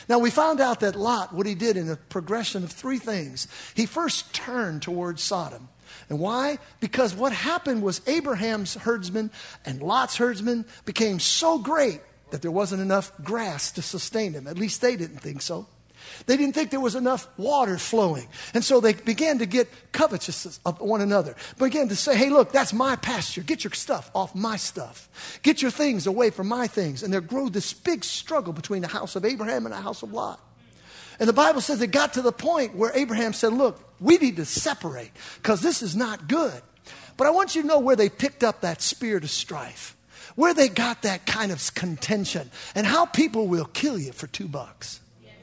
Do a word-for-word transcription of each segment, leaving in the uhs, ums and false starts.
Now, we found out that Lot, what he did in a progression of three things. He first turned towards Sodom. And why? Because what happened was Abraham's herdsmen and Lot's herdsmen became so great that there wasn't enough grass to sustain them. At least they didn't think so. They didn't think there was enough water flowing. And so they began to get covetous of one another. Began to say, hey, look, that's my pasture. Get your stuff off my stuff. Get your things away from my things. And there grew this big struggle between the house of Abraham and the house of Lot. And the Bible says it got to the point where Abraham said, look, we need to separate because this is not good. But I want you to know where they picked up that spirit of strife, where they got that kind of contention, and how people will kill you for two bucks.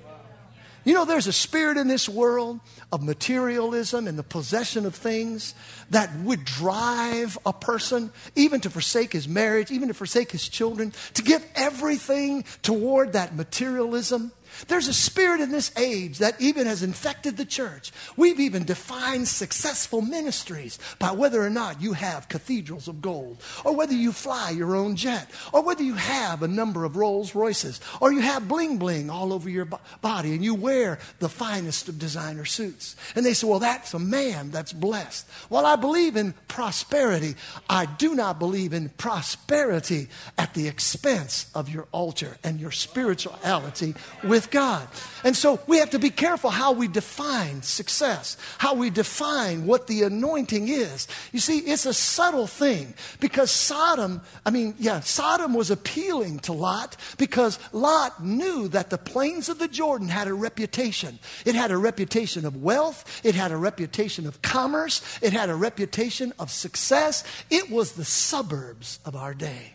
You know, there's a spirit in this world of materialism and the possession of things that would drive a person even to forsake his marriage, even to forsake his children, to give everything toward that materialism. There's a spirit in this age that even has infected the church. We've even defined successful ministries by whether or not you have cathedrals of gold, or whether you fly your own jet, or whether you have a number of Rolls Royces, or you have bling bling all over your body and you wear the finest of designer suits. And they say, well, that's a man that's blessed. Well, I believe in prosperity. I do not believe in prosperity at the expense of your altar and your spirituality with God. And so we have to be careful how we define success, how we define what the anointing is. You see, it's a subtle thing because Sodom, I mean, yeah, Sodom was appealing to Lot because Lot knew that the plains of the Jordan had a reputation. It had a reputation of wealth. It had a reputation of commerce. It had a reputation of success. It was the suburbs of our day.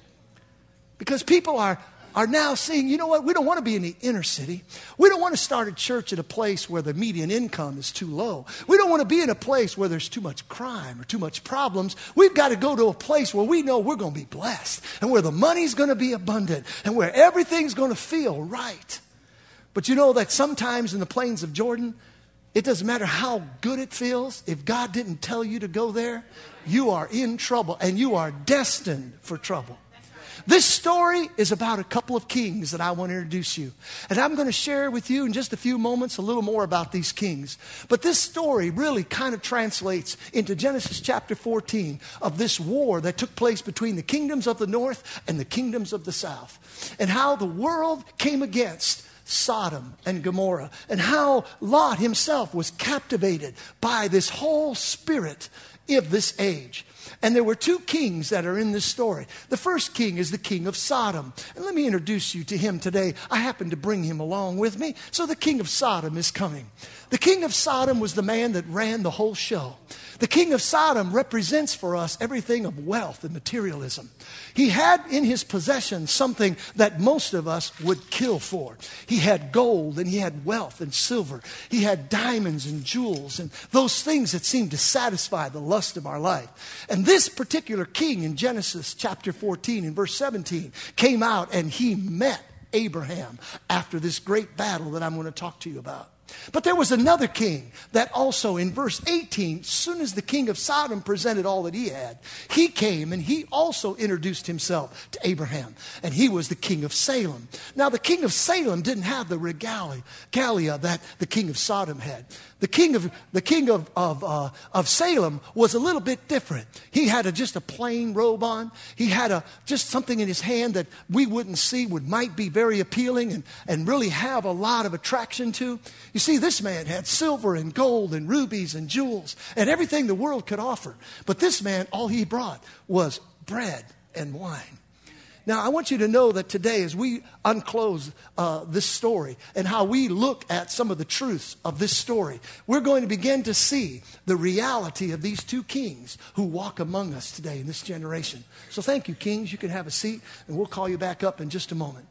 Because people are are now seeing, you know what, we don't want to be in the inner city. We don't want to start a church at a place where the median income is too low. We don't want to be in a place where there's too much crime or too much problems. We've got to go to a place where we know we're going to be blessed and where the money's going to be abundant and where everything's going to feel right. But you know that sometimes in the plains of Jordan, it doesn't matter how good it feels. If God didn't tell you to go there, you are in trouble and you are destined for trouble. This story is about a couple of kings that I want to introduce you. And I'm going to share with you in just a few moments a little more about these kings. But this story really kind of translates into Genesis chapter fourteen of this war that took place between the kingdoms of the north and the kingdoms of the south. And how the world came against Sodom and Gomorrah. And how Lot himself was captivated by this whole spirit of this age. And there were two kings that are in this story. The first king is the king of Sodom. And let me introduce you to him today. I happen to bring him along with me. So the king of Sodom is coming. The king of Sodom was the man that ran the whole show. The king of Sodom represents for us everything of wealth and materialism. He had in his possession something that most of us would kill for. He had gold and he had wealth and silver. He had diamonds and jewels and those things that seemed to satisfy the lust of our life. And this particular king in Genesis chapter fourteen in verse seventeen came out and he met Abraham after this great battle that I'm going to talk to you about. But there was another king that also in verse eighteen, as soon as the king of Sodom presented all that he had, he came and he also introduced himself to Abraham. And he was the king of Salem. Now the king of Salem didn't have the regalia that the king of Sodom had. The king of the king of of, uh, of Salem was a little bit different. He had a, just a plain robe on. He had a just something in his hand that we wouldn't see would might be very appealing and, and really have a lot of attraction to. You see, this man had silver and gold and rubies and jewels and everything the world could offer. But this man, all he brought was bread and wine. Now, I want you to know that today as we unclose uh, this story and how we look at some of the truths of this story, we're going to begin to see the reality of these two kings who walk among us today in this generation. So thank you, kings. You can have a seat and we'll call you back up in just a moment.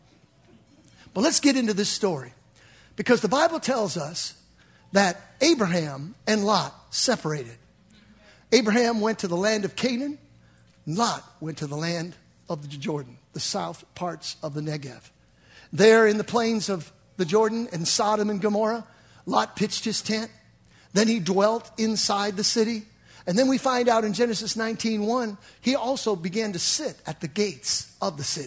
But let's get into this story because the Bible tells us that Abraham and Lot separated. Abraham went to the land of Canaan. Lot went to the land of the Jordan, the south parts of the Negev. There in the plains of the Jordan and Sodom and Gomorrah, Lot pitched his tent. Then he dwelt inside the city. And then we find out in Genesis nineteen one, he also began to sit at the gates of the city.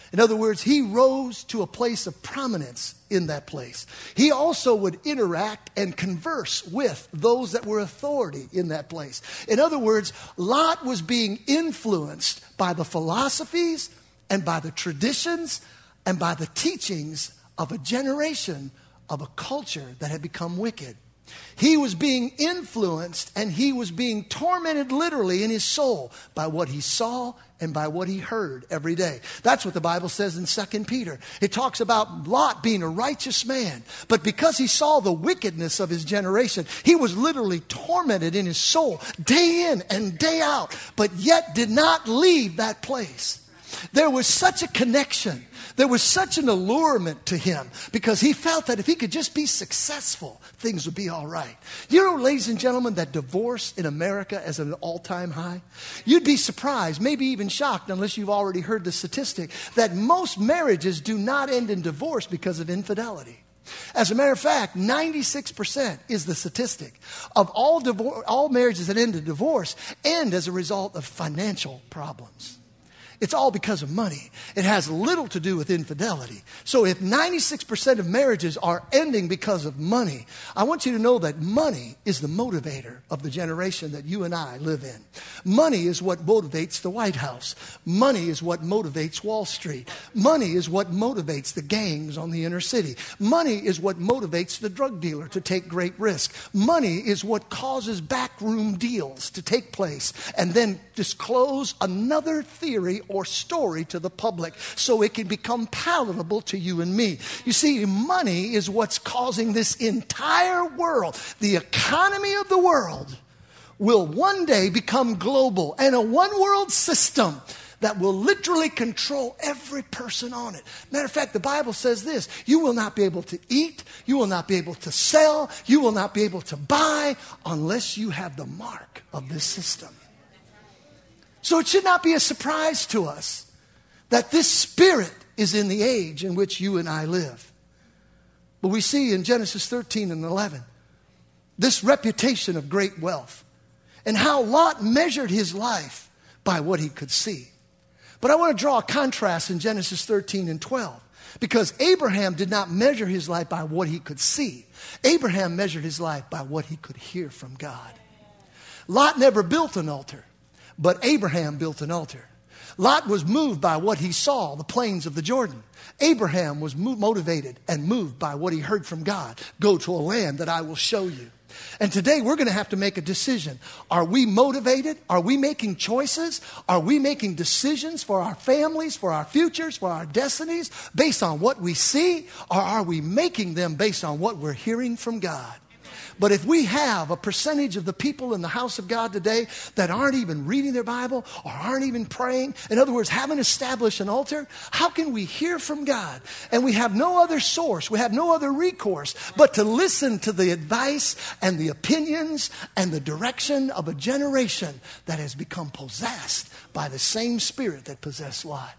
In other words, he rose to a place of prominence in that place. He also would interact and converse with those that were authority in that place. In other words, Lot was being influenced by the philosophies and by the traditions and by the teachings of a generation of a culture that had become wicked. He was being influenced and he was being tormented literally in his soul by what he saw and by what he heard every day. That's what the Bible says in Second Peter. It talks about Lot being a righteous man, but because he saw the wickedness of his generation, he was literally tormented in his soul day in and day out, but yet did not leave that place. There was such a connection. There was such an allurement to him because he felt that if he could just be successful, things would be all right. You know, ladies and gentlemen, that divorce in America is at an all-time high. You'd be surprised, maybe even shocked, unless you've already heard the statistic, that most marriages do not end in divorce because of infidelity. As a matter of fact, ninety-six percent is the statistic of all divor- all marriages that end in divorce end as a result of financial problems. It's all because of money. It has little to do with infidelity. So if ninety-six percent of marriages are ending because of money, I want you to know that money is the motivator of the generation that you and I live in. Money is what motivates the White House. Money is what motivates Wall Street. Money is what motivates the gangs on the inner city. Money is what motivates the drug dealer to take great risk. Money is what causes backroom deals to take place and then disclose another theory or story to the public so it can become palatable to you and me. You see, money is what's causing this entire world. The economy of the world will one day become global and a one world system that will literally control every person on it. Matter of fact, the Bible says this: you will not be able to eat, you will not be able to sell, you will not be able to buy unless you have the mark of this system. So it should not be a surprise to us that this spirit is in the age in which you and I live. But we see in Genesis thirteen and eleven this reputation of great wealth and how Lot measured his life by what he could see. But I want to draw a contrast in Genesis thirteen and twelve, because Abraham did not measure his life by what he could see. Abraham measured his life by what he could hear from God. Lot never built an altar, but Abraham built an altar. Lot was moved by what he saw, the plains of the Jordan. Abraham was mo- motivated and moved by what he heard from God. Go to a land that I will show you. And today we're going to have to make a decision. Are we motivated? Are we making choices? Are we making decisions for our families, for our futures, for our destinies based on what we see? Or are we making them based on what we're hearing from God? But if we have a percentage of the people in the house of God today that aren't even reading their Bible or aren't even praying, in other words, haven't established an altar, how can we hear from God? And we have no other source, we have no other recourse but to listen to the advice and the opinions and the direction of a generation that has become possessed by the same spirit that possessed Lot.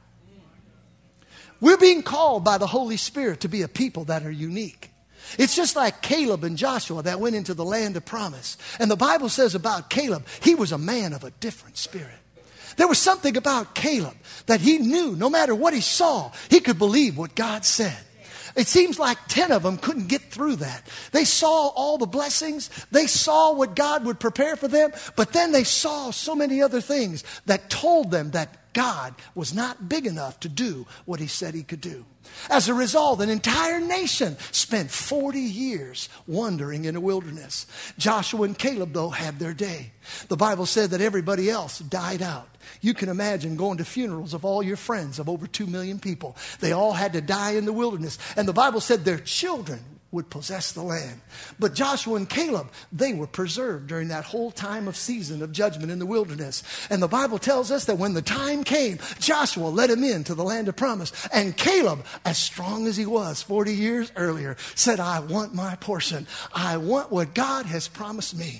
We're being called by the Holy Spirit to be a people that are unique. It's just like Caleb and Joshua that went into the land of promise. And the Bible says about Caleb, he was a man of a different spirit. There was something about Caleb that he knew no matter what he saw, he could believe what God said. It seems like ten of them couldn't get through that. They saw all the blessings. They saw what God would prepare for them. But then they saw so many other things that told them that God was not big enough to do what he said he could do. As a result, an entire nation spent forty years wandering in the wilderness. Joshua and Caleb, though, had their day. The Bible said that everybody else died out. You can imagine going to funerals of all your friends of over two million people. They all had to die in the wilderness. And the Bible said their children would possess the land. But Joshua and Caleb, they were preserved during that whole time of season of judgment in the wilderness. And the Bible tells us that when the time came, Joshua led him into the land of promise. And Caleb, as strong as he was forty years earlier, said, I want my portion. I want what God has promised me.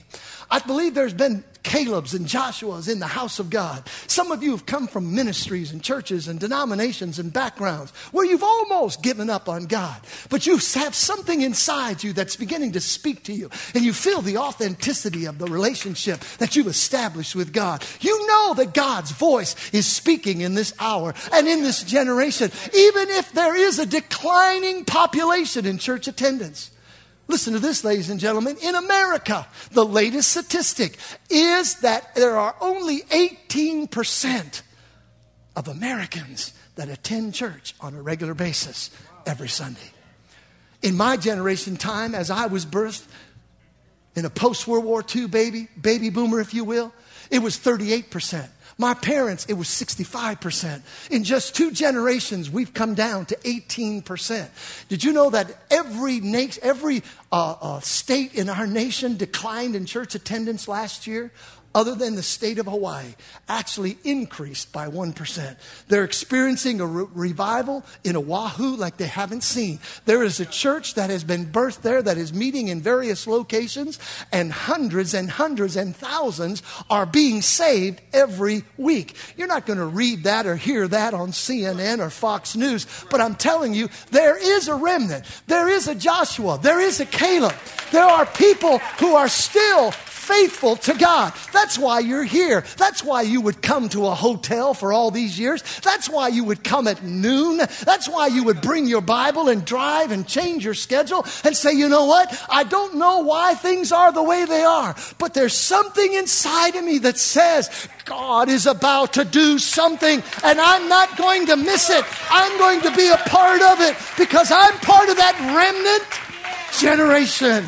I believe there's been Caleb's and Joshua's in the house of God. Some of you have come from ministries and churches and denominations and backgrounds where you've almost given up on God. But you have something inside you that's beginning to speak to you. And you feel the authenticity of the relationship that you've established with God. You know that God's voice is speaking in this hour and in this generation, even if there is a declining population in church attendance. Listen to this, ladies and gentlemen. In America, the latest statistic is that there are only eighteen percent of Americans that attend church on a regular basis every Sunday. In my generation time, as I was birthed in a post-World War Two baby, baby boomer, if you will, it was thirty-eight percent. My parents, it was sixty-five percent. In just two generations, we've come down to eighteen percent. Did you know that every nation, every uh, uh, state in our nation declined in church attendance last year? Other than the state of Hawaii, actually increased by one percent. They're experiencing a re- revival in Oahu like they haven't seen. There is a church that has been birthed there that is meeting in various locations, and hundreds and hundreds and thousands are being saved every week. You're not going to read that or hear that on C N N or Fox News, but I'm telling you, there is a remnant. There is a Joshua. There is a Caleb. There are people who are still faithful to God. That's why you're here. That's why you would come to a hotel for all these years. That's why you would come at noon. That's why you would bring your Bible and drive and change your schedule and say, you know what? I don't know why things are the way they are, but there's something inside of me that says God is about to do something, and I'm not going to miss it. I'm going to be a part of it because I'm part of that remnant generation.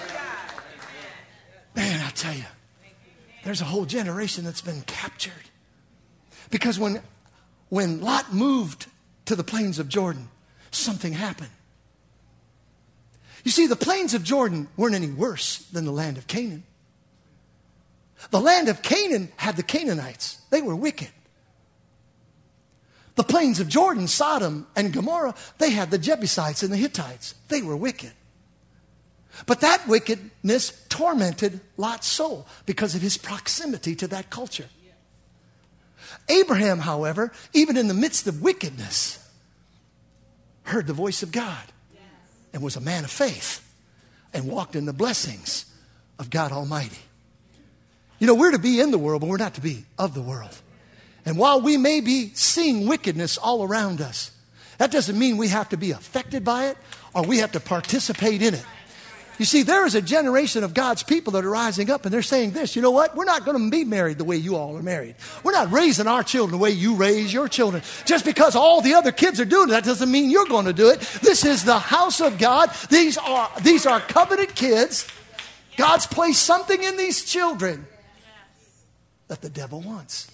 Man, I tell you, there's a whole generation that's been captured. Because when, when Lot moved to the plains of Jordan, something happened. You see, the plains of Jordan weren't any worse than the land of Canaan. The land of Canaan had the Canaanites. They were wicked. The plains of Jordan, Sodom and Gomorrah, they had the Jebusites and the Hittites. They were wicked. But that wickedness tormented Lot's soul because of his proximity to that culture. Abraham, however, even in the midst of wickedness, heard the voice of God and was a man of faith and walked in the blessings of God Almighty. You know, we're to be in the world, but we're not to be of the world. And while we may be seeing wickedness all around us, that doesn't mean we have to be affected by it or we have to participate in it. You see, there is a generation of God's people that are rising up and they're saying this, you know what? We're not going to be married the way you all are married. We're not raising our children the way you raise your children. Just because all the other kids are doing it, that doesn't mean you're going to do it. This is the house of God. These are, these are covenant kids. God's placed something in these children that the devil wants.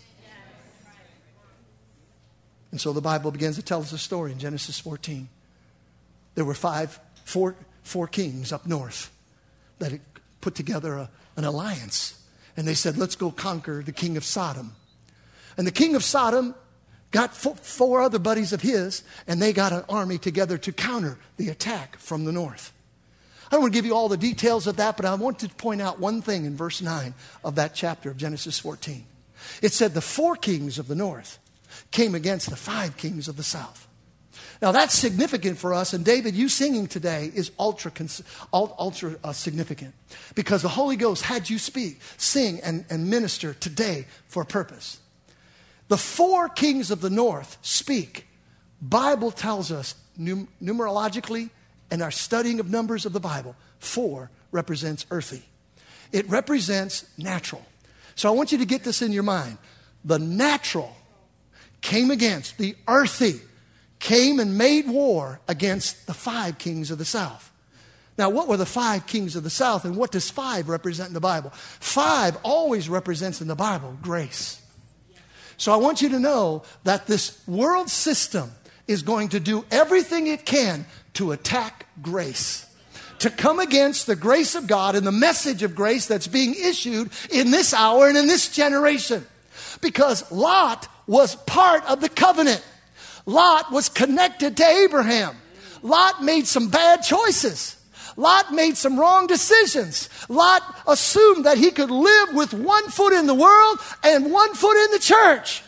And so the Bible begins to tell us a story in Genesis fourteen. There were five, four, Four kings up north that had put together a, an alliance. And they said, let's go conquer the king of Sodom. And the king of Sodom got four, four other buddies of his, and they got an army together to counter the attack from the north. I don't want to give you all the details of that, but I want to point out one thing in verse nine of that chapter of Genesis fourteen. It said the four kings of the north came against the five kings of the south. Now, that's significant for us, and David, you singing today is ultra, ultra uh, significant because the Holy Ghost had you speak, sing, and, and minister today for a purpose. The four kings of the north speak. Bible tells us num- numerologically and our studying of numbers of the Bible, four represents earthy. It represents natural. So I want you to get this in your mind. The natural came against the earthy. Came and made war against the five kings of the south. Now, what were the five kings of the south, and what does five represent in the Bible? Five always represents in the Bible grace. So I want you to know that this world system is going to do everything it can to attack grace, to come against the grace of God and the message of grace that's being issued in this hour and in this generation. Because Lot was part of the covenant. Lot was connected to Abraham. Lot made some bad choices. Lot made some wrong decisions. Lot assumed that he could live with one foot in the world and one foot in the church.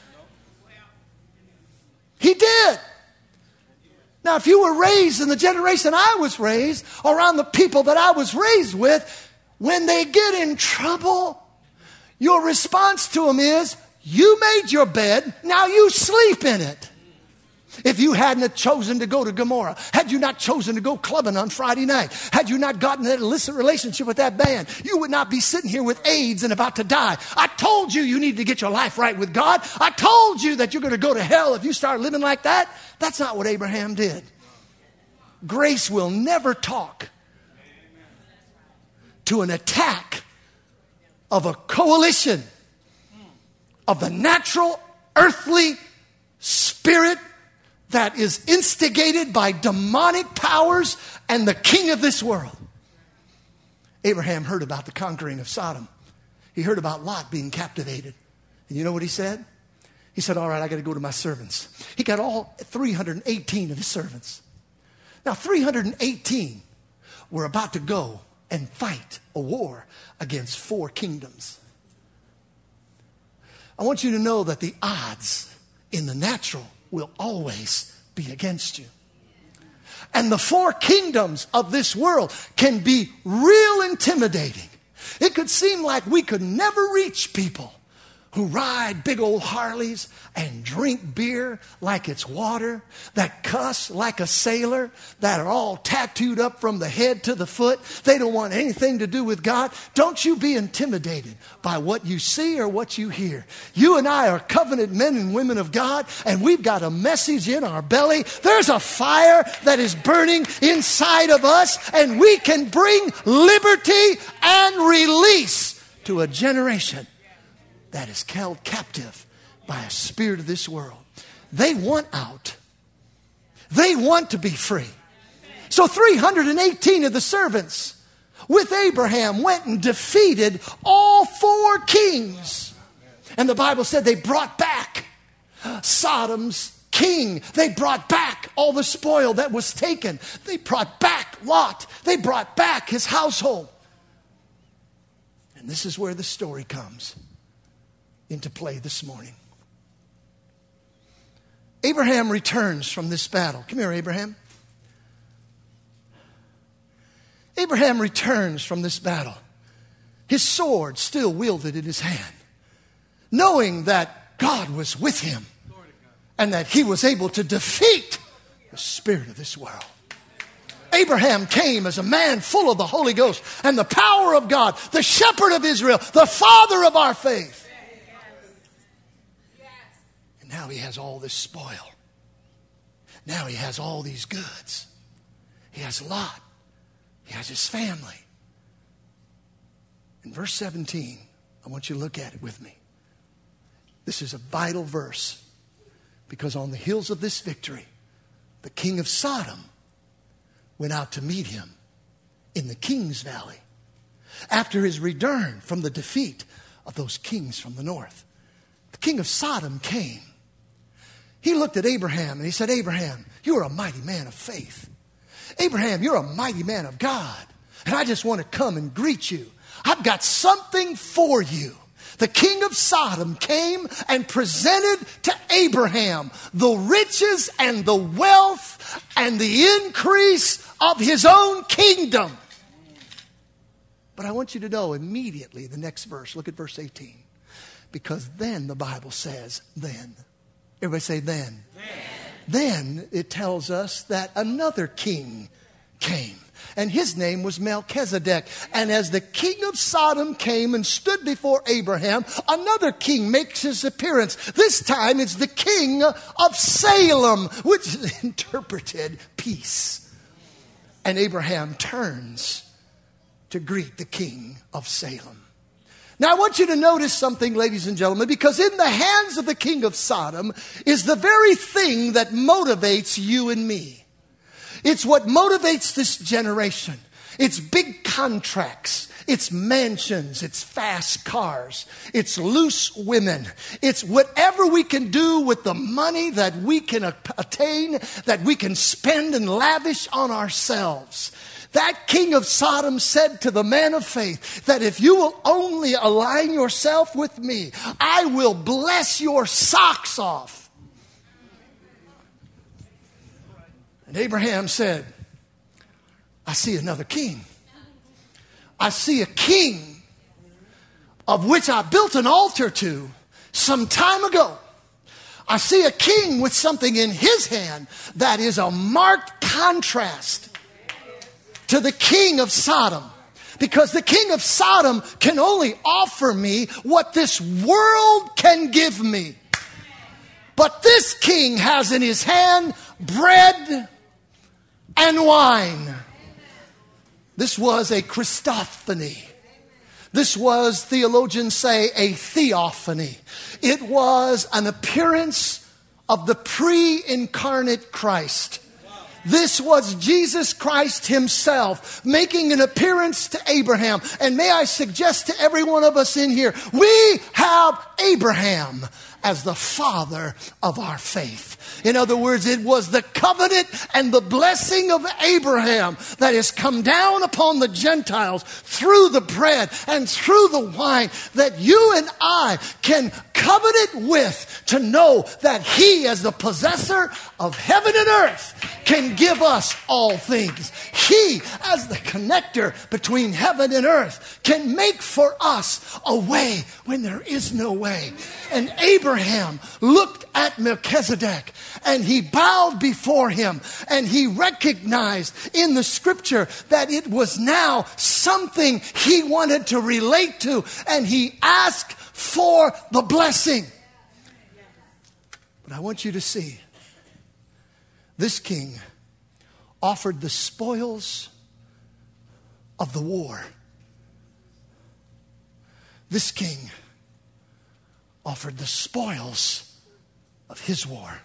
He did. Now, if you were raised in the generation I was raised, around the people that I was raised with, when they get in trouble, your response to them is, you made your bed, now you sleep in it. If you hadn't have chosen to go to Gomorrah, had you not chosen to go clubbing on Friday night, had you not gotten that illicit relationship with that band, you would not be sitting here with AIDS and about to die. I told you you need to get your life right with God. I told you that you're going to go to hell if you start living like that. That's not what Abraham did. Grace will never talk to an attack of a coalition of the natural, earthly spirit that is instigated by demonic powers and the king of this world. Abraham heard about the conquering of Sodom. He heard about Lot being captivated. And you know what he said? He said, all right, I got to go to my servants. He got all three hundred eighteen of his servants. Now, three hundred eighteen were about to go and fight a war against four kingdoms. I want you to know that the odds in the natural will always be against you. And the four kingdoms of this world can be real intimidating. It could seem like we could never reach people who ride big old Harleys and drink beer like it's water, that cuss like a sailor, that are all tattooed up from the head to the foot. They don't want anything to do with God. Don't you be intimidated by what you see or what you hear. You and I are covenant men and women of God, and we've got a message in our belly. There's a fire that is burning inside of us, and we can bring liberty and release to a generation that is held captive by a spirit of this world. They want out. They want to be free. So three hundred eighteen of the servants with Abraham went and defeated all four kings. And the Bible said they brought back Sodom's king. They brought back all the spoil that was taken. They brought back Lot. They brought back his household. And this is where the story comes into play this morning. Abraham returns from this battle. Come here, Abraham. Abraham returns from this battle, his sword still wielded in his hand, knowing that God was with him and that he was able to defeat the spirit of this world. Abraham came as a man full of the Holy Ghost and the power of God, the shepherd of Israel, the father of our faith. Now he has all this spoil. Now he has all these goods. He has Lot. He has his family. In verse seventeen, I want you to look at it with me. This is a vital verse, because on the heels of this victory, the king of Sodom went out to meet him in the King's Valley after his return from the defeat of those kings from the north. The king of Sodom came. He looked at Abraham and he said, Abraham, you're a mighty man of faith. Abraham, you're a mighty man of God. And I just want to come and greet you. I've got something for you. The king of Sodom came and presented to Abraham the riches and the wealth and the increase of his own kingdom. But I want you to know immediately the next verse. Look at verse eighteen. Because then the Bible says, then. Everybody say then. Then. Then it tells us that another king came. And his name was Melchizedek. And as the king of Sodom came and stood before Abraham, another king makes his appearance. This time it's the king of Salem, which is interpreted peace. And Abraham turns to greet the king of Salem. Now I want you to notice something, ladies and gentlemen, because in the hands of the king of Sodom is the very thing that motivates you and me. It's what motivates this generation. It's big contracts. It's mansions. It's fast cars. It's loose women. It's whatever we can do with the money that we can attain, that we can spend and lavish on ourselves. That king of Sodom said to the man of faith that if you will only align yourself with me, I will bless your socks off. And Abraham said, I see another king. I see a king of which I built an altar to some time ago. I see a king with something in his hand that is a marked contrast to the king of Sodom. Because the king of Sodom can only offer me what this world can give me. But this king has in his hand bread and wine. This was a Christophany. This was, theologians say, a theophany. It was an appearance of the pre-incarnate Christ. This was Jesus Christ himself making an appearance to Abraham. And may I suggest to every one of us in here, we have Abraham as the father of our faith. In other words, it was the covenant and the blessing of Abraham that has come down upon the Gentiles through the bread and through the wine that you and I can covenant with, to know that he, as the possessor of heaven and earth, can give us all things. He, as the connector between heaven and earth, can make for us a way when there is no way. And Abraham looked at Melchizedek and he bowed before him, and he recognized in the scripture that it was now something he wanted to relate to, and he asked for the blessing. But I want you to see, this king offered the spoils of the war. This king offered the spoils of his war.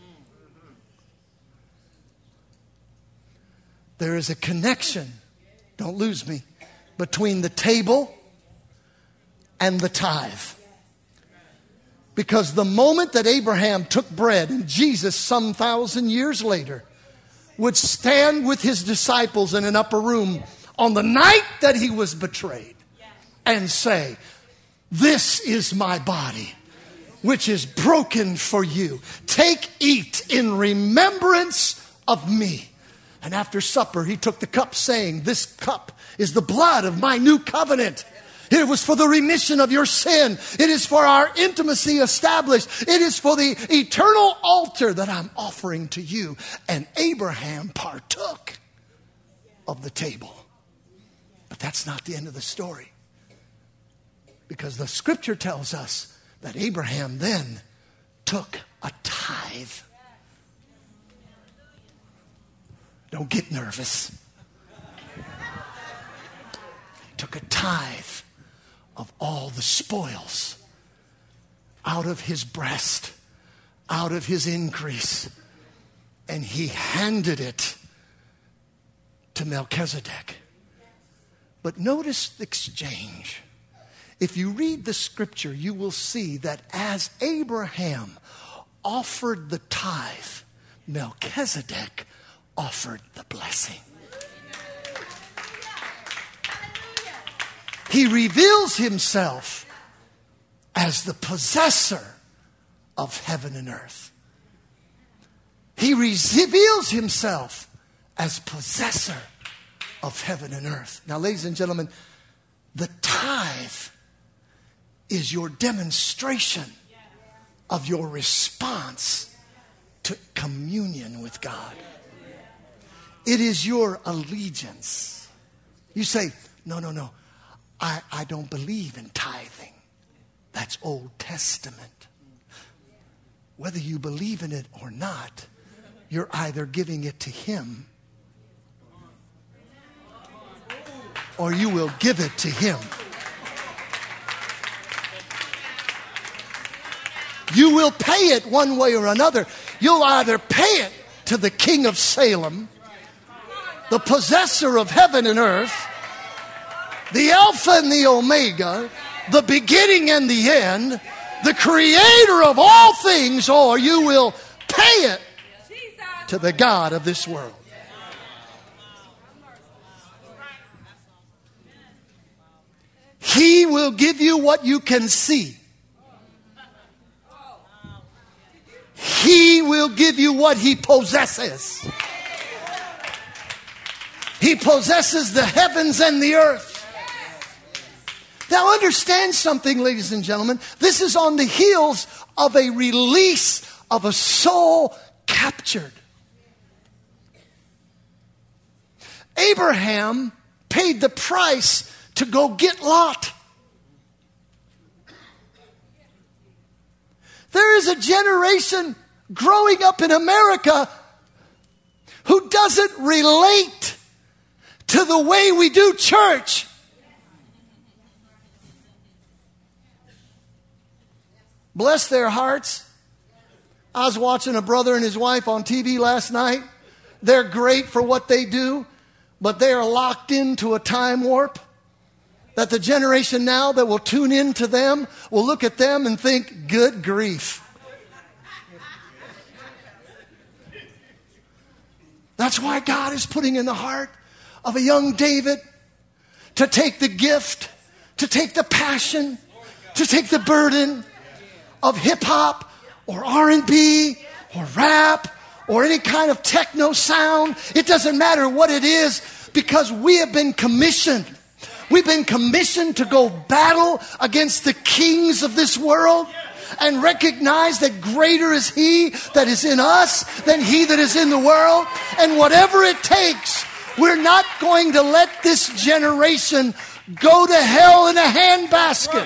There is a connection, don't lose me, between the table and the tithe. Because the moment that Abraham took bread, and Jesus some thousand years later would stand with his disciples in an upper room on the night that he was betrayed and say, "This is my body, which is broken for you. Take, eat in remembrance of me." And after supper, he took the cup, saying, "This cup is the blood of my new covenant. It was for the remission of your sin. It is for our intimacy established. It is for the eternal altar that I'm offering to you." And Abraham partook of the table. But that's not the end of the story. Because the scripture tells us that Abraham then took a tithe. Don't get nervous. He took a tithe of all the spoils out of his breast, out of his increase, and he handed it to Melchizedek. But notice the exchange. If you read the scripture, you will see that as Abraham offered the tithe, Melchizedek offered the blessing. He reveals himself as the possessor of heaven and earth. He reveals himself as possessor of heaven and earth. Now, ladies and gentlemen, the tithe is your demonstration of your response to communion with God. It is your allegiance. You say, no, no, no. I, I don't believe in tithing. That's Old Testament. Whether you believe in it or not, you're either giving it to him or you will give it to him. You will pay it one way or another. You'll either pay it to the King of Salem, the possessor of heaven and earth, the Alpha and the Omega, the beginning and the end, the creator of all things, or you will pay it to the God of this world. He will give you what you can see. He will give you what he possesses. He possesses the heavens and the earth. Now understand something, ladies and gentlemen. This is on the heels of a release of a soul captured. Abraham paid the price to go get Lot. There is a generation growing up in America who doesn't relate to the way we do church. Bless their hearts. I was watching a brother and his wife on T V last night. They're great for what they do, but they are locked into a time warp that the generation now that will tune in to them will look at them and think, good grief. That's why God is putting in the heart of a young David to take the gift, to take the passion, to take the burden of hip-hop or R and B or rap or any kind of techno sound. It doesn't matter what it is, because we have been commissioned. We've been commissioned to go battle against the kings of this world and recognize that greater is he that is in us than he that is in the world. And whatever it takes, we're not going to let this generation go to hell in a handbasket.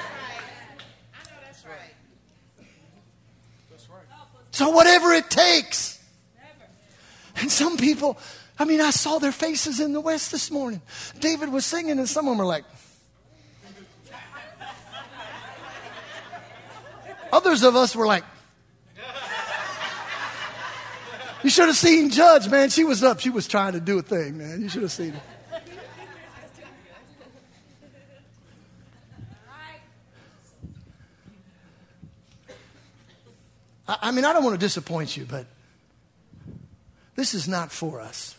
So whatever it takes. And some people, I mean, I saw their faces in the West this morning. David was singing and some of them were like. Others of us were like. You should have seen Judge, man. She was up. She was trying to do a thing, man. You should have seen her. I mean, I don't want to disappoint you, but this is not for us.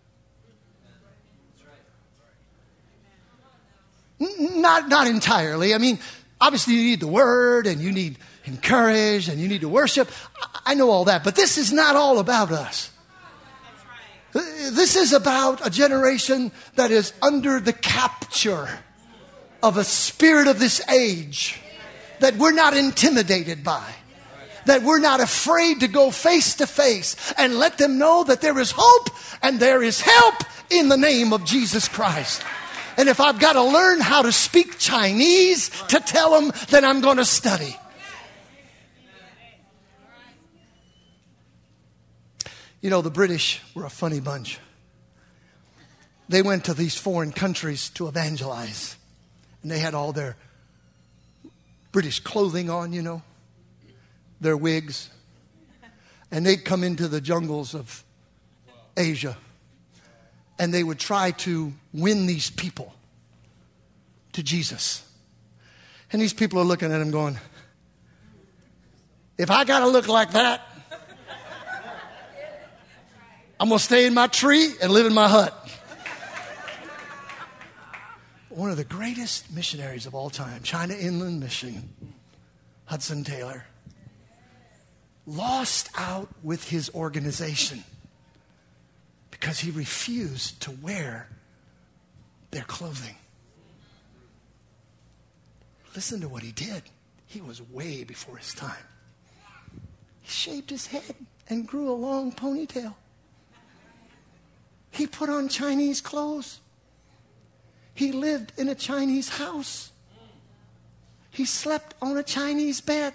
N- not, not entirely. I mean, obviously you need the word and you need encouraged and you need to worship. I, I know all that, but this is not all about us. This is about a generation that is under the capture of a spirit of this age that we're not intimidated by. That we're not afraid to go face to face and let them know that there is hope and there is help in the name of Jesus Christ. And if I've got to learn how to speak Chinese to tell them, then I'm going to study. You know, the British were a funny bunch. They went to these foreign countries to evangelize. And they had all their British clothing on, you know. Their wigs, and they'd come into the jungles of Asia, and they would try to win these people to Jesus. And these people are looking at him going, if I got to look like that, I'm going to stay in my tree and live in my hut. One of the greatest missionaries of all time, China Inland Mission, Hudson Taylor, lost out with his organization because he refused to wear their clothing. Listen to what he did. He was way before his time. He shaved his head and grew a long ponytail. He put on Chinese clothes. He lived in a Chinese house. He slept on a Chinese bed.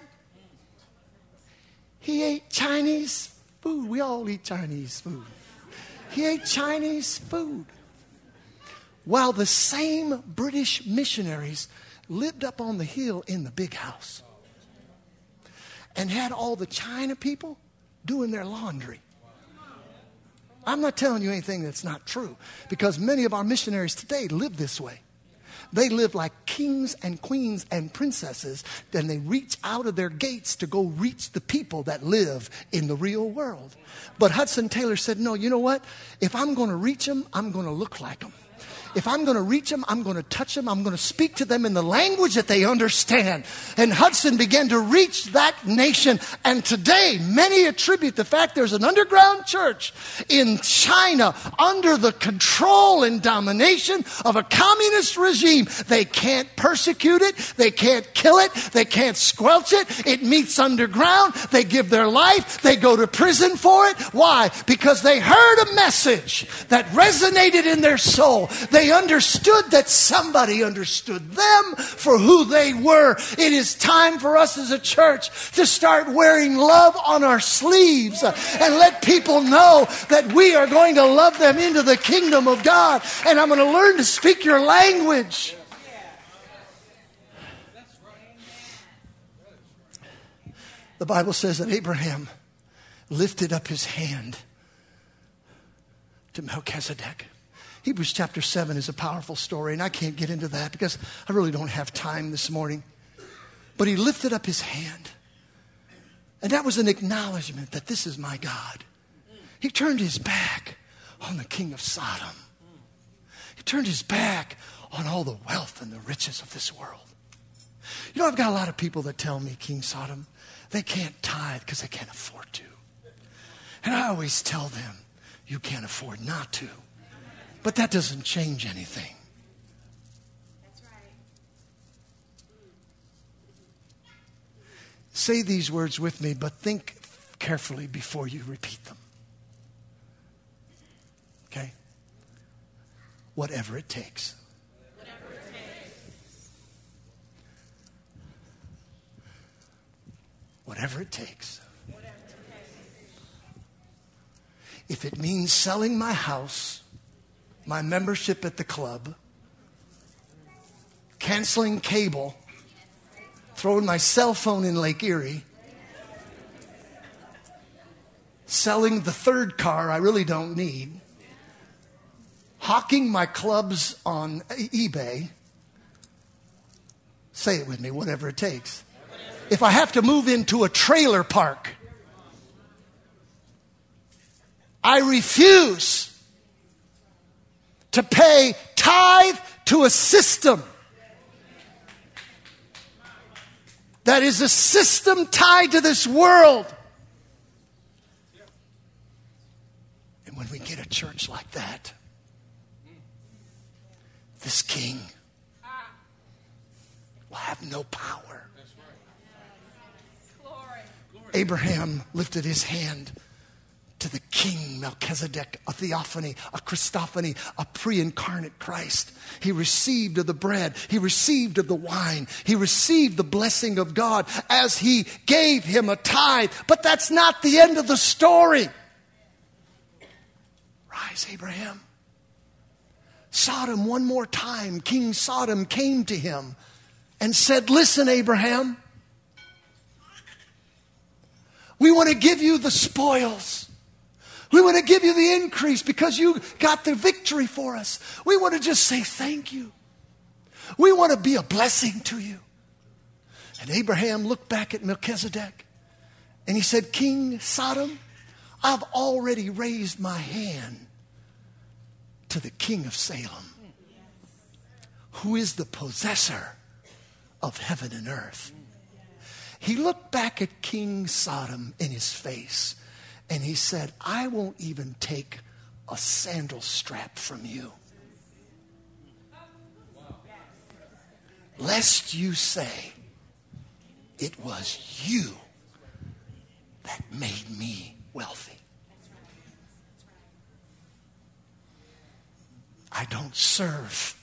He ate Chinese food. We all eat Chinese food. He ate Chinese food. While the same British missionaries lived up on the hill in the big house and had all the China people doing their laundry. I'm not telling you anything that's not true, because many of our missionaries today live this way. They live like kings and queens and princesses. Then they reach out of their gates to go reach the people that live in the real world. But Hudson Taylor said, no, you know what? If I'm going to reach them, I'm going to look like them. If I'm going to reach them, I'm going to touch them. I'm going to speak to them in the language that they understand. And Hudson began to reach that nation. And today, many attribute the fact there's an underground church in China under the control and domination of a communist regime. They can't persecute it. They can't kill it. They can't squelch it. It meets underground. They give their life. They go to prison for it. Why? Because they heard a message that resonated in their soul. They understood that somebody understood them for who they were. It is time for us as a church to start wearing love on our sleeves and let people know that we are going to love them into the kingdom of God. And I'm going to learn to speak your language. The Bible says that Abraham lifted up his hand to Melchizedek. Hebrews chapter seven is a powerful story, and I can't get into that because I really don't have time this morning. But he lifted up his hand, and that was an acknowledgement that this is my God. He turned his back on the king of Sodom. He turned his back on all the wealth and the riches of this world. You know, I've got a lot of people that tell me, King Sodom, they can't tithe because they can't afford to. And I always tell them, you can't afford not to. But that doesn't change anything. That's right. Say these words with me, but think carefully before you repeat them. Okay? Whatever it takes. Whatever it takes. Whatever it takes. Whatever it takes. If it means selling my house, my membership at the club, canceling cable, throwing my cell phone in Lake Erie, selling the third car I really don't need, hawking my clubs on eBay. Say it with me, whatever it takes. If I have to move into a trailer park, I refuse to pay tithe to a system that is a system tied to this world. And when we get a church like that, this king will have no power. Abraham lifted his hand to the king Melchizedek, a theophany, a Christophany, a pre-incarnate Christ. He received of the bread. He received of the wine. He received the blessing of God as he gave him a tithe. But that's not the end of the story. Rise, Abraham. Sodom, one more time, King Sodom came to him and said, listen, Abraham, we want to give you the spoils. We want to give you the increase because you got the victory for us. We want to just say thank you. We want to be a blessing to you. And Abraham looked back at Melchizedek and he said, King Sodom, I've already raised my hand to the king of Salem, who is the possessor of heaven and earth. He looked back at King Sodom in his face and he said, I won't even take a sandal strap from you, lest you say it was you that made me wealthy. I don't serve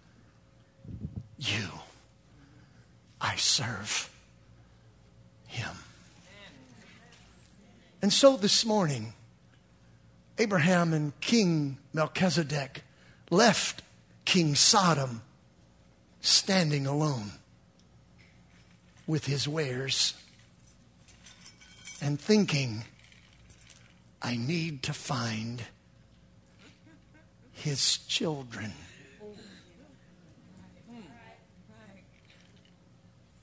you. I serve him. And so this morning, Abraham and King Melchizedek left King Sodom standing alone with his wares and thinking, I need to find his children.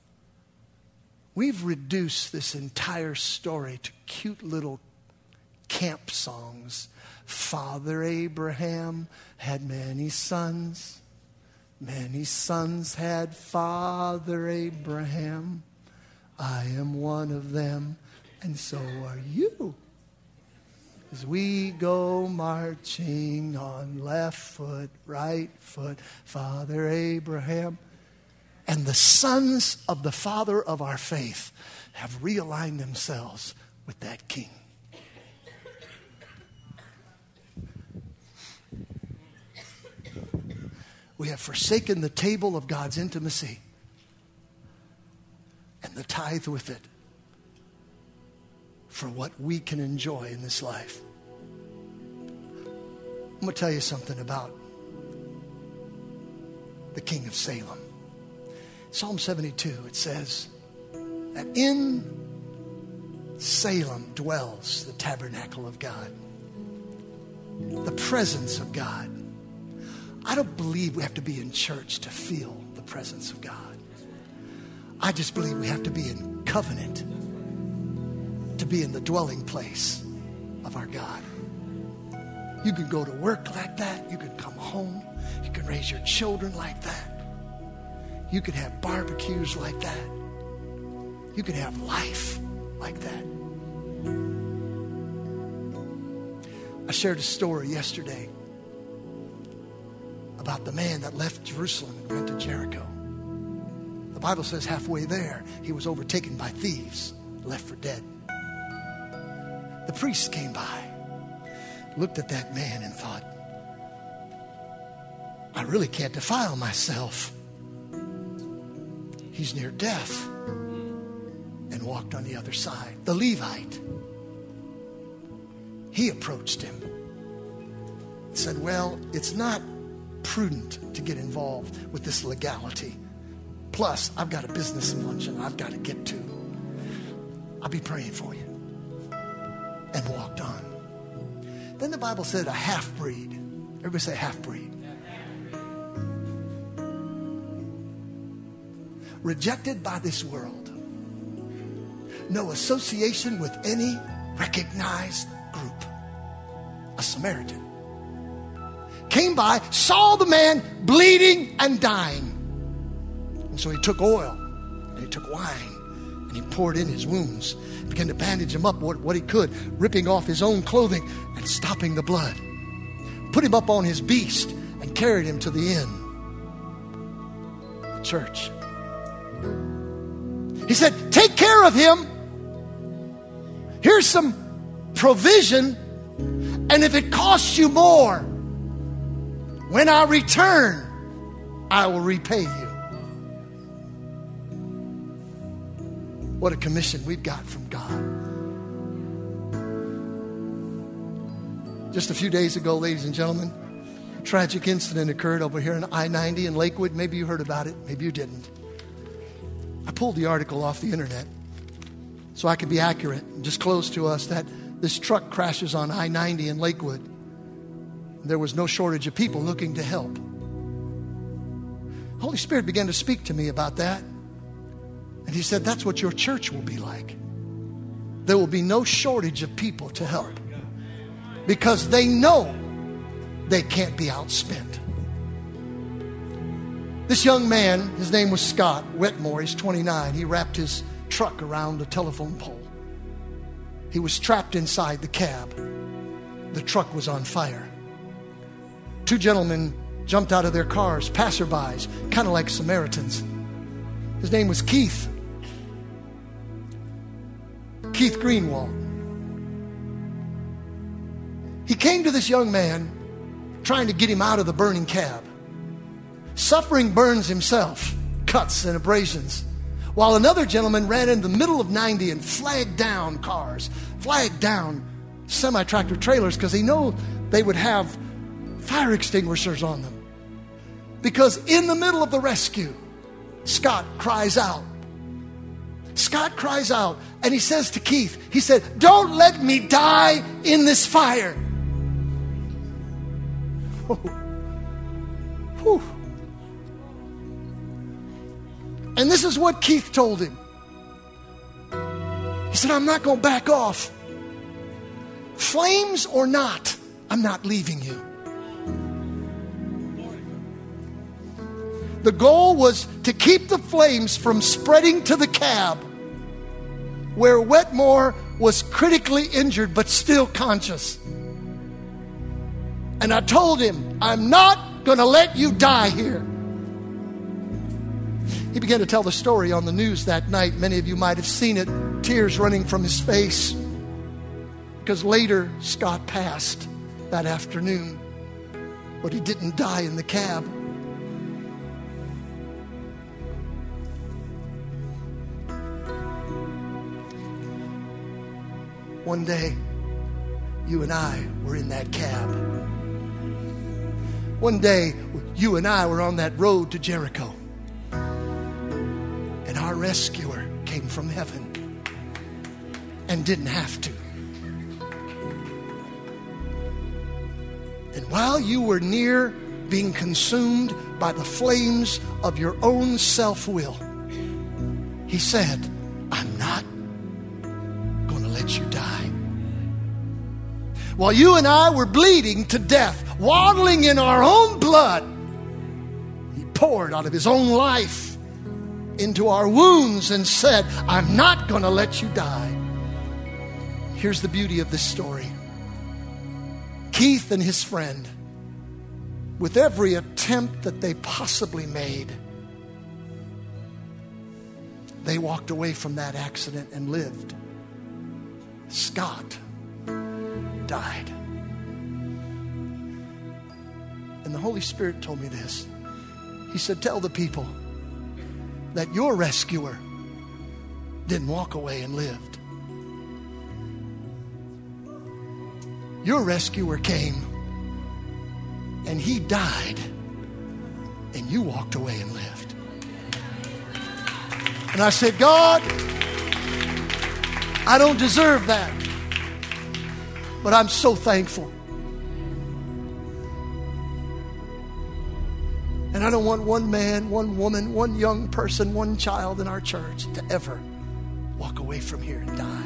We've reduced this entire story to cute little camp songs. Father Abraham had many sons. Many sons had Father Abraham. I am one of them, and so are you. As we go marching on left foot, right foot, Father Abraham. And the sons of the father of our faith have realigned themselves with that king. We have forsaken the table of God's intimacy and the tithe with it for what we can enjoy in this life. I'm going to tell you something about the King of Salem. Psalm seventy-two, it says that in Salem dwells the tabernacle of God, the presence of God. I don't believe we have to be in church to feel the presence of God. I just believe we have to be in covenant to be in the dwelling place of our God. You can go to work like that. You can come home. You can raise your children like that. You can have barbecues like that. You can have life like that. I shared a story yesterday about the man that left Jerusalem and went to Jericho. The Bible says halfway there, he was overtaken by thieves, left for dead. The priest came by, looked at that man and thought, I really can't defile myself. He's near death, and walked on the other side. The Levite, he approached him and said, well, it's not prudent to get involved with this legality. Plus, I've got a business luncheon I've got to get to. I'll be praying for you. And walked on. Then the Bible said a half-breed. Everybody say half-breed. Rejected by this world. No association with any recognized group. A Samaritan. Came by, saw the man bleeding and dying. And so he took oil and he took wine and he poured in his wounds. Began to bandage him up what, what he could, ripping off his own clothing and stopping the blood. Put him up on his beast and carried him to the inn. The church. He said, take care of him. Here's some provision. And if it costs you more, when I return, I will repay you. What a commission we've got from God. Just a few days ago, ladies and gentlemen, a tragic incident occurred over here on I ninety in Lakewood. Maybe you heard about it. Maybe you didn't. I pulled the article off the internet so I could be accurate and disclose to us that this truck crashes on I ninety in Lakewood. There was no shortage of people looking to help. The Holy Spirit began to speak to me about that. And he said, that's what your church will be like. There will be no shortage of people to help. Because they know they can't be outspent. This young man, his name was Scott Wetmore. He's twenty-nine. He wrapped his truck around a telephone pole. He was trapped inside the cab. The truck was on fire. Two gentlemen jumped out of their cars, passerbys, kind of like Samaritans. His name was Keith. Keith Greenwald. He came to this young man trying to get him out of the burning cab. Suffering burns himself, cuts and abrasions. While another gentleman ran in the middle of ninety and flagged down cars, flagged down semi-tractor trailers because he knew they would have fire extinguishers on them. Because in the middle of the rescue, Scott cries out. Scott cries out and he says to Keith, he said, don't let me die in this fire. Oh. Whew. And this is what Keith told him. He said, I'm not going to back off. Flames or not, I'm not leaving you. The goal was to keep the flames from spreading to the cab, where Wetmore was critically injured but still conscious. And I told him, I'm not going to let you die here. He began to tell the story on the news that night. Many of you might have seen it, tears running from his face. Because later, Scott passed that afternoon, but he didn't die in the cab. One day, you and I were in that cab. One day, you and I were on that road to Jericho. And our rescuer came from heaven and didn't have to. And while you were near being consumed by the flames of your own self-will, he said, I'm not going to let you die. While you and I were bleeding to death, waddling in our own blood, he poured out of his own life into our wounds and said, I'm not going to let you die. Here's the beauty of this story. Keith and his friend, with every attempt that they possibly made, they walked away from that accident and lived. Scott died. And the Holy Spirit told me this. He said, tell the people that your rescuer didn't walk away and lived. Your rescuer came and he died and you walked away and lived. And I said, God, I don't deserve that. But I'm so thankful. And I don't want one man, one woman, one young person, one child in our church to ever walk away from here and die.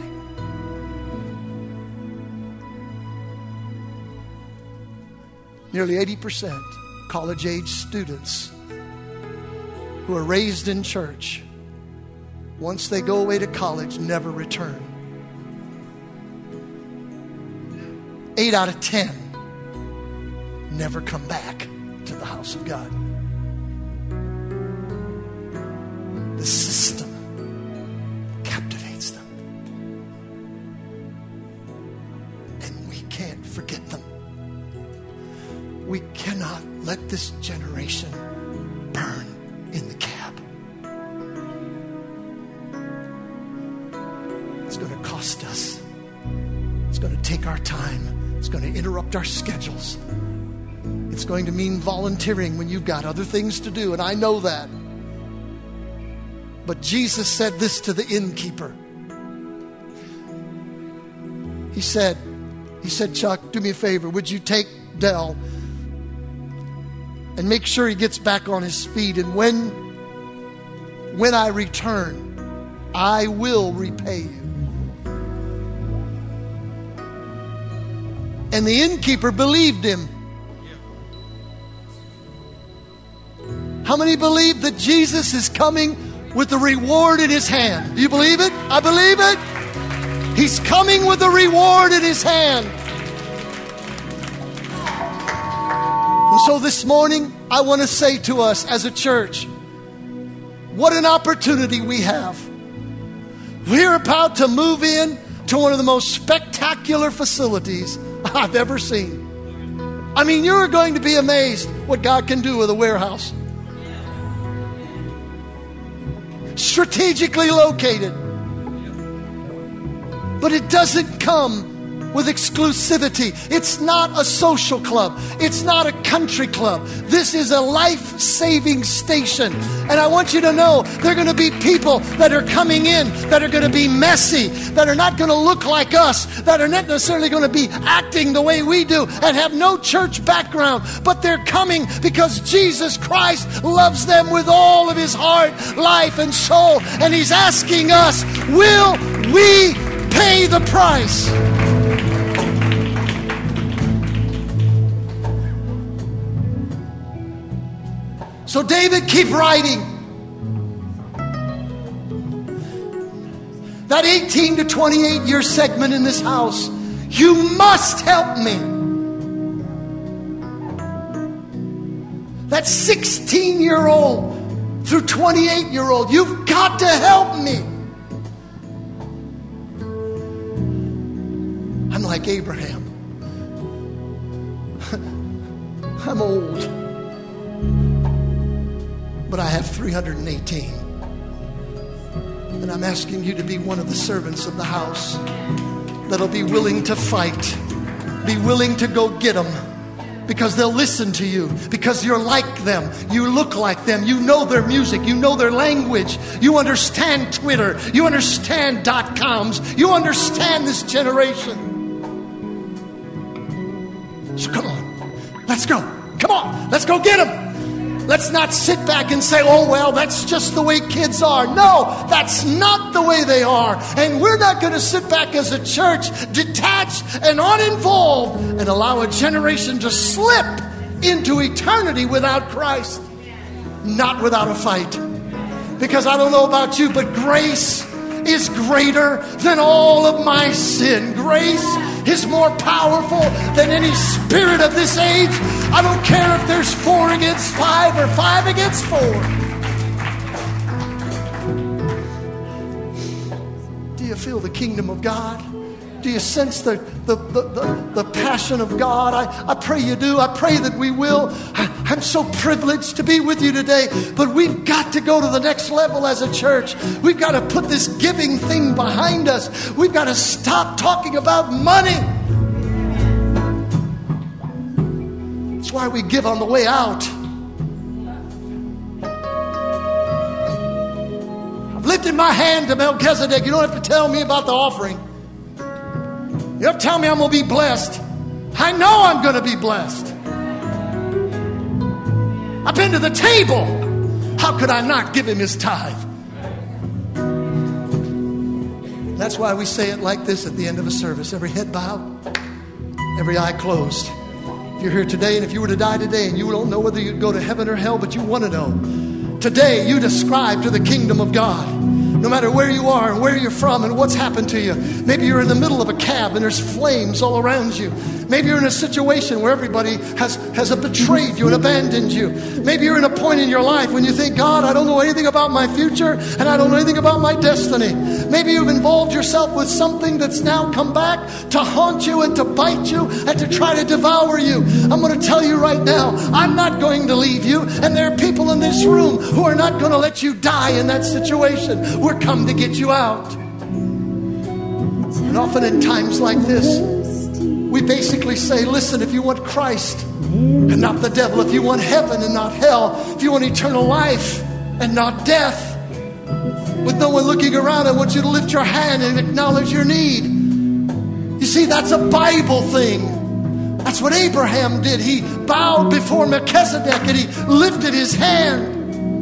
Nearly eighty percent college-age students who are raised in church, once they go away to college, never return. Eight out of ten never come back to the house of God. The system captivates them. And we can't forget them. We cannot let this generation burn in the cab. It's going to cost us. It's going to take our time. It's going to interrupt our schedules. It's going to mean volunteering when you've got other things to do, and I know that. But Jesus said this to the innkeeper. He said, he said, Chuck, do me a favor. Would you take Dell and make sure he gets back on his feet? And when, when I return, I will repay you. And the innkeeper believed him. How many believe that Jesus is coming with the reward in his hand? Do you believe it? I believe it. He's coming with the reward in his hand. And so this morning, I want to say to us as a church, what an opportunity we have. We're about to move in to one of the most spectacular facilities I've ever seen. I mean, you're going to be amazed what God can do with a warehouse. Strategically located. But it doesn't come with exclusivity. It's not a social club. It's not a country club. This is a life-saving station. And I want you to know there are going to be people that are coming in that are going to be messy, that are not going to look like us, that are not necessarily going to be acting the way we do and have no church background. But they're coming because Jesus Christ loves them with all of his heart, life, and soul. And he's asking us, will we pay the price? So David, keep writing. That eighteen to twenty-eight year segment in this house, you must help me. That sixteen year old through twenty-eight year old, you've got to help me. I'm like Abraham. I'm old, but I have three hundred eighteen. And I'm asking you to be one of the servants of the house that'll be willing to fight, be willing to go get them, because they'll listen to you, because you're like them, you look like them, you know their music, you know their language, you understand Twitter, you understand dot coms, you understand this generation. So come on, let's go. Come on, let's go get them. Let's not sit back and say, oh, well, that's just the way kids are. No, that's not the way they are. And we're not going to sit back as a church, detached and uninvolved, and allow a generation to slip into eternity without Christ. Not without a fight. Because I don't know about you, but grace is greater than all of my sin. Grace is more powerful than any spirit of this age. I don't care if there's four against five or five against four. Do you feel the kingdom of God? Do you sense the, the, the, the, the passion of God? I, I pray you do. I pray that we will. I, I'm so privileged to be with you today. But we've got to go to the next level as a church. We've got to put this giving thing behind us. We've got to stop talking about money. That's why we give on the way out. I've lifted my hand to Melchizedek. You don't have to tell me about the offering. You don't tell me I'm going to be blessed. I know I'm going to be blessed. I've been to the table. How could I not give him his tithe? That's why we say it like this at the end of a service. Every head bowed, every eye closed. If you're here today and if you were to die today and you don't know whether you'd go to heaven or hell, but you want to know, today you describe to the kingdom of God. No matter where you are and where you're from and what's happened to you. Maybe you're in the middle of a cab and there's flames all around you. Maybe you're in a situation where everybody has, has betrayed you and abandoned you. Maybe you're in a point in your life when you think, God, I don't know anything about my future and I don't know anything about my destiny. Maybe you've involved yourself with something that's now come back to haunt you and to bite you and to try to devour you. I'm going to tell you right now, I'm not going to leave you. And there are people in this room who are not going to let you die in that situation. We're come to get you out. And often in times like this, we basically say, listen, if you want Christ and not the devil, if you want heaven and not hell, if you want eternal life and not death, with no one looking around, I want you to lift your hand and acknowledge your need. You see, that's a Bible thing. That's what Abraham did. He bowed before Melchizedek and he lifted his hand.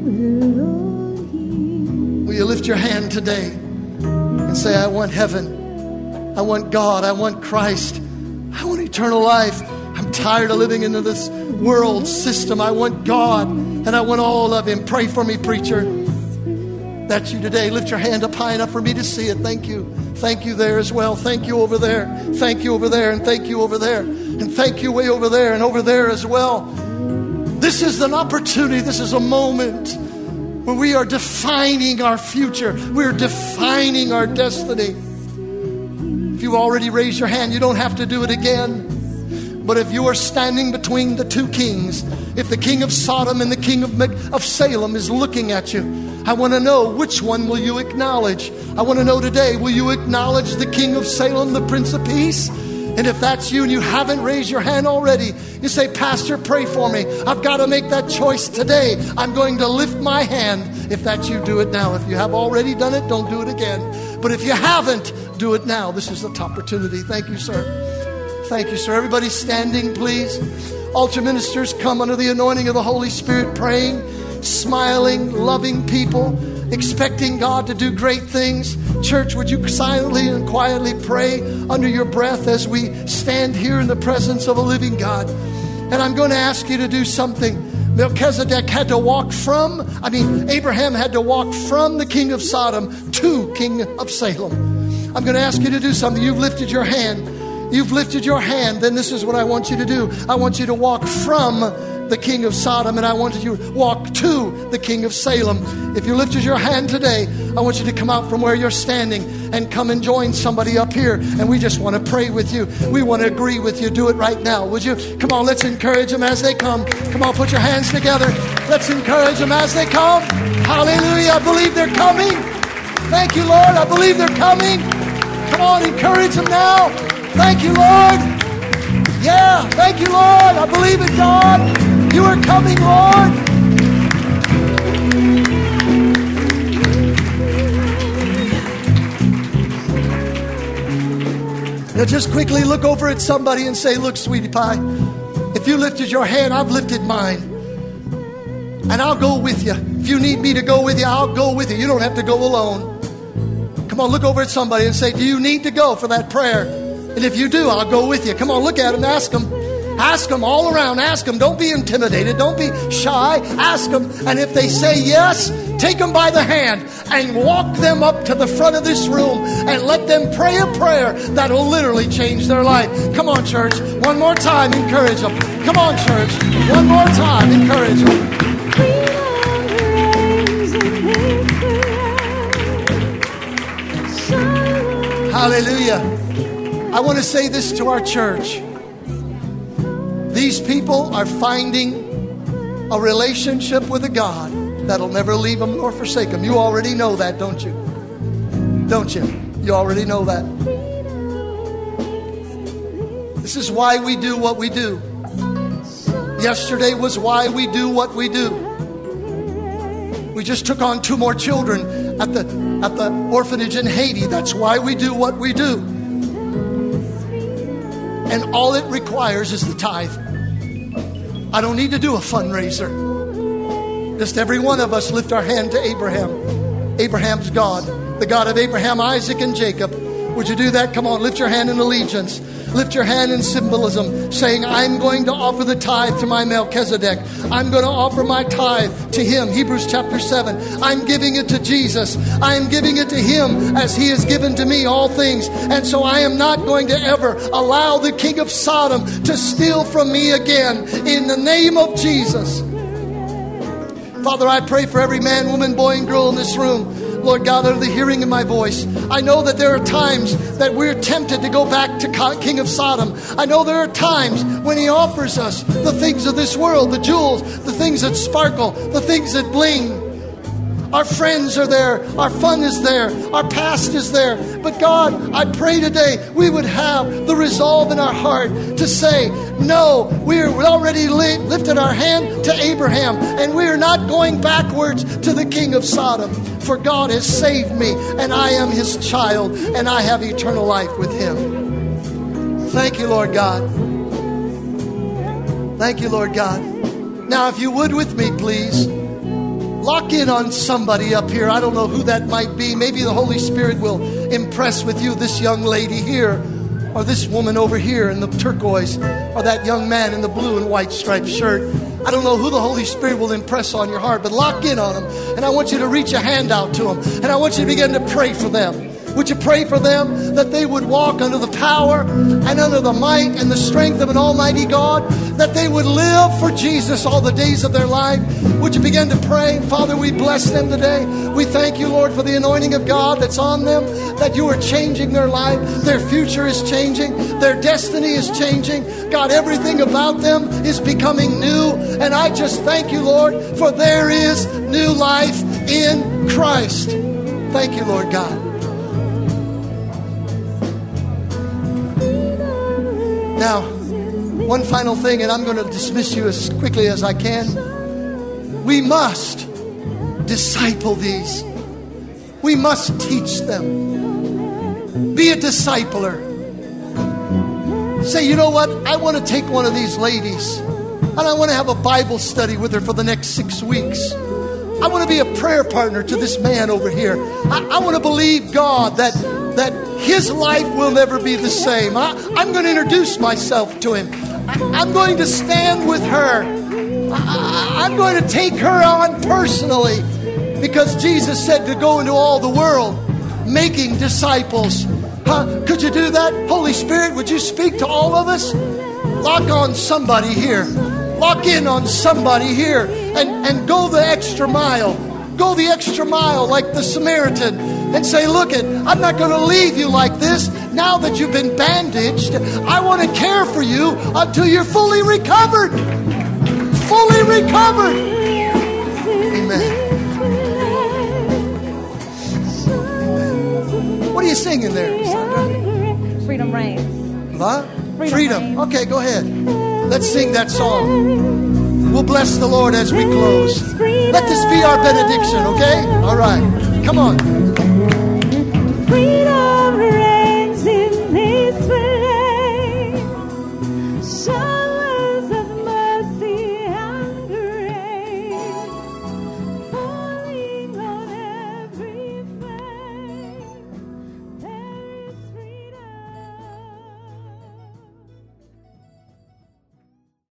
Will you lift your hand today and say, I want heaven. I want God. I want Christ. I want eternal life. I'm tired of living into this world system. I want God and I want all of him. Pray for me, preacher. That's you today. Lift your hand up high enough for me to see it. Thank you. Thank you there as well. Thank you over there. Thank you over there. And thank you over there. And thank you way over there and over there as well. This is an opportunity. This is a moment where we are defining our future. We're defining our destiny. If you already raised your hand, you don't have to do it again. But if you are standing between the two kings, if the king of Sodom and the king of, of Salem is looking at you, I want to know, which one will you acknowledge? I want to know today, will you acknowledge the king of Salem, the Prince of Peace? And if that's you and you haven't raised your hand already, you say, Pastor, pray for me. I've got to make that choice today. I'm going to lift my hand. If that's you, do it now. If you have already done it, don't do it again. But if you haven't, do it now. This is the opportunity. Thank you, sir. Thank you, sir. Everybody standing, please. Altar ministers, come under the anointing of the Holy Spirit, praying, smiling, loving people, expecting God to do great things. Church, would you silently and quietly pray under your breath as we stand here in the presence of a living God? And I'm going to ask you to do something. Melchizedek had to walk from, I mean, Abraham had to walk from the king of Sodom to king of Salem. I'm going to ask you to do something. You've lifted your hand. You've lifted your hand. Then this is what I want you to do. I want you to walk from the king of Sodom, and I want you to walk to the king of Salem. If you lifted your hand today, I want you to come out from where you're standing and come and join somebody up here. And we just want to pray with you. We want to agree with you. Do it right now, would you? Come on, let's encourage them as they come. Come on, put your hands together. Let's encourage them as they come. Hallelujah. I believe they're coming. Thank you, Lord. I believe they're coming. Come on, encourage them now. Thank you, Lord. Yeah, thank you, Lord. I believe it, God. You are coming, Lord. Now just quickly look over at somebody and say, look, sweetie pie, if you lifted your hand, I've lifted mine. And I'll go with you. If you need me to go with you, I'll go with you. You don't have to go alone. Come on, look over at somebody and say, do you need to go for that prayer? And if you do, I'll go with you. Come on, look at them, ask them. Ask them all around. Ask them. Don't be intimidated. Don't be shy. Ask them. And if they say yes, take them by the hand and walk them up to the front of this room and let them pray a prayer that will literally change their life. Come on, church. One more time, encourage them. Come on, church. One more time, encourage them. Hallelujah. I want to say this to our church. These people are finding a relationship with a God that'll never leave them nor forsake them. You already know that, don't you? Don't you? You already know that. This is why we do what we do. Yesterday was why we do what we do. We just took on two more children at the at the orphanage in Haiti. That's why we do what we do. And all it requires is the tithe. I don't need to do a fundraiser. Just every one of us lift our hand to Abraham. Abraham's God, the God of Abraham, Isaac, and Jacob. Would you do that? Come on, lift your hand in allegiance. Lift your hand in symbolism, saying, I'm going to offer the tithe to my Melchizedek. I'm going to offer my tithe to him. Hebrews chapter seven. I'm giving it to Jesus. I'm giving it to him as he has given to me all things. And so I am not going to ever allow the king of Sodom to steal from me again. In the name of Jesus. Father, I pray for every man, woman, boy, and girl in this room. Lord God, under the hearing of my voice, I know that there are times that we're tempted to go back to King of Sodom. I know there are times when he offers us the things of this world, the jewels, the things that sparkle, the things that bling. Our friends are there. Our fun is there. Our past is there. But God, I pray today we would have the resolve in our heart to say, no, we already li- lifted our hand to Abraham, and we are not going backwards to the king of Sodom. For God has saved me, and I am his child, and I have eternal life with him. Thank you, Lord God. Thank you, Lord God. Now, if you would with me, please, lock in on somebody up here. I don't know who that might be. Maybe the Holy Spirit will impress with you this young lady here, or this woman over here in the turquoise, or that young man in the blue and white striped shirt. I don't know who the Holy Spirit will impress on your heart, but lock in on them. And I want you to reach a hand out to them. And I want you to begin to pray for them. Would you pray for them that they would walk under the power and under the might and the strength of an almighty God, that they would live for Jesus all the days of their life? Would you begin to pray? Father, we bless them today. We thank you, Lord, for the anointing of God that's on them, that you are changing their life. Their future is changing. Their destiny is changing. God, everything about them is becoming new. And I just thank you, Lord, for there is new life in Christ. Thank you, Lord God. Now, one final thing, and I'm going to dismiss you as quickly as I can. We must disciple these. We must teach them. Be a discipler. Say, you know what? I want to take one of these ladies, and I want to have a Bible study with her for the next six weeks. I want to be a prayer partner to this man over here. I, I want to believe God that that his life will never be the same. I, I'm going to introduce myself to him. I, I'm going to stand with her I, I'm going to take her on personally because Jesus said to go into all the world making disciples. Huh? Could you do that? Holy Spirit, would you speak to all of us? Lock on somebody here. Lock in on somebody here and, and go the extra mile. Go the extra mile like the Samaritan and say, look, it, I'm not going to leave you like this. Now that you've been bandaged, I want to care for you until you're fully recovered. Fully recovered. Amen. What are you singing there, Sandra? Freedom reigns. What? Freedom. Freedom. reigns. Okay, go ahead. Let's sing that song. We'll bless the Lord as we close. Let this be our benediction, okay? All right. Come on.